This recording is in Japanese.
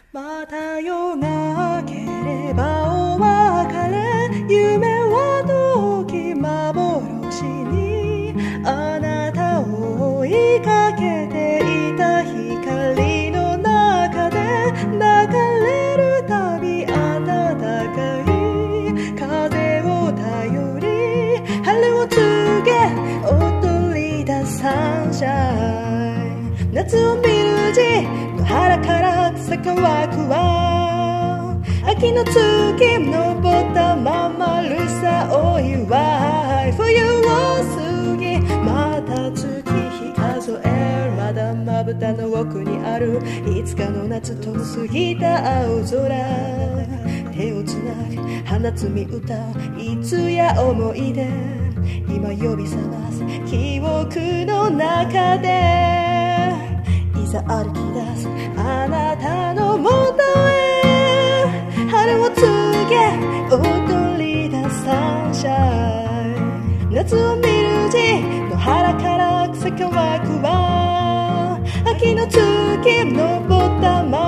また夜が明ければお別れ、夢は時幻にあなたを追いかけていた光の中で流れるたび暖かい風を頼り春を告げ踊り出サンシャイン、夏を見る字野原から草乾くわ、秋の月昇ったままるさお祝い、冬を過ぎまた月日数える、まだまぶたの奥にあるいつかの夏と過ぎた青空、手をつなぐ花摘み歌ういつや思い出、今呼び覚ます記憶の中でいざ歩き出すあなたのもとへ、春を告げ踊り出すサンシャイン、夏を見る字野原から草乾くわ、秋の月昇ったま